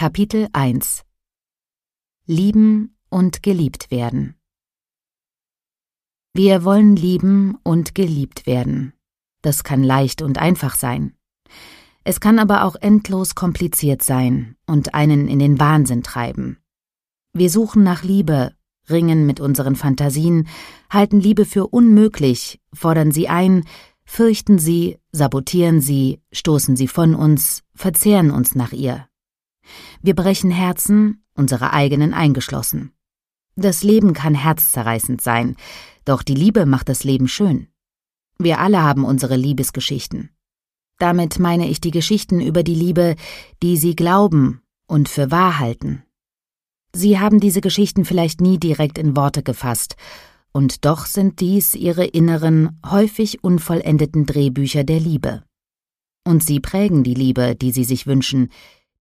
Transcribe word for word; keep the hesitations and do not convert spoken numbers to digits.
Kapitel eins Lieben und geliebt werden. Wir wollen lieben und geliebt werden. Das kann leicht und einfach sein. Es kann aber auch endlos kompliziert sein und einen in den Wahnsinn treiben. Wir suchen nach Liebe, ringen mit unseren Fantasien, halten Liebe für unmöglich, fordern sie ein, fürchten sie, sabotieren sie, stoßen sie von uns, verzehren uns nach ihr. Wir brechen Herzen, unsere eigenen eingeschlossen. Das Leben kann herzzerreißend sein, doch die Liebe macht das Leben schön. Wir alle haben unsere Liebesgeschichten. Damit meine ich die Geschichten über die Liebe, die Sie glauben und für wahr halten. Sie haben diese Geschichten vielleicht nie direkt in Worte gefasst, und doch sind dies Ihre inneren, häufig unvollendeten Drehbücher der Liebe. Und sie prägen die Liebe, die Sie sich wünschen,